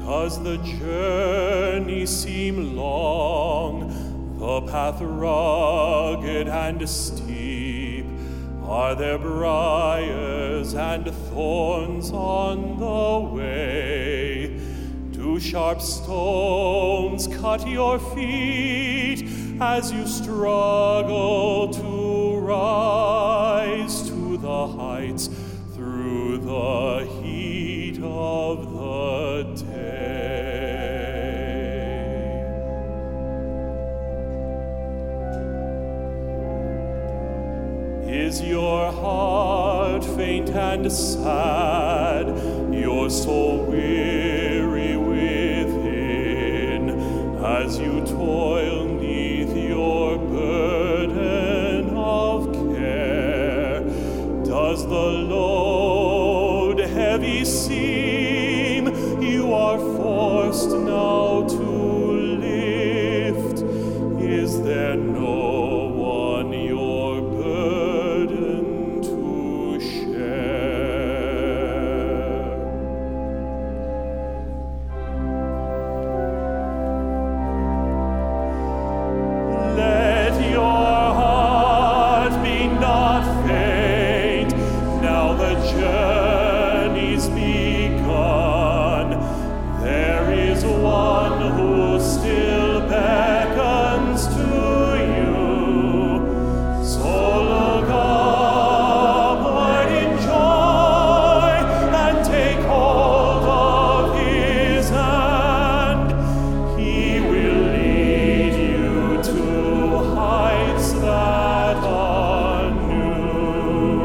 Does the journey seem long, the path rugged and steep? Are there briars and thorns on the way? Do sharp stones cut your feet as you struggle to rise to the heights through the heat of the day? Is your heart faint and sad, your soul weary within, as you toil neath your burden of care? Does the load heavy seem you are forced now to lift? Is there no one your burden to share? Let your heart be not faint, now the journey's begun. There is one who still beckons to you. So look upward in joy and take hold of his hand. He will lead you to heights that are new.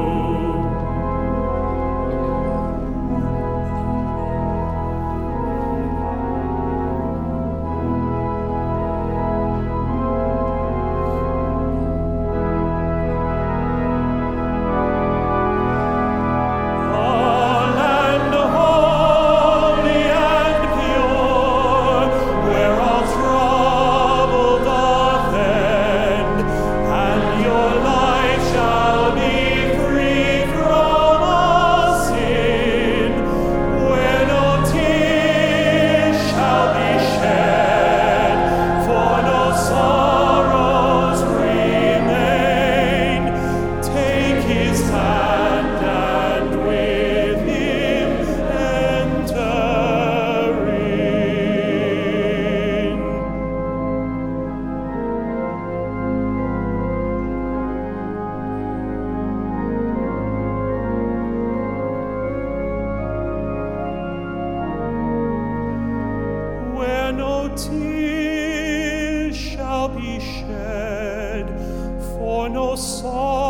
A land holy and pure, where all trouble doth end, and your life shall be free from all sin, where no tears shall be shed, for no sorrows remain. Take his hand and with him enter in. Where no tears shall be shed, for no sorrow